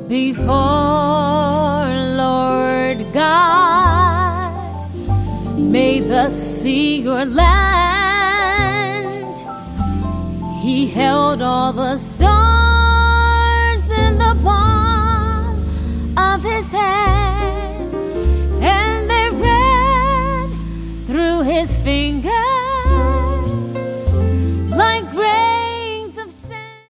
Before Lord God made the sea your land, He held all the stars in the palm of His hand, and they ran through His fingers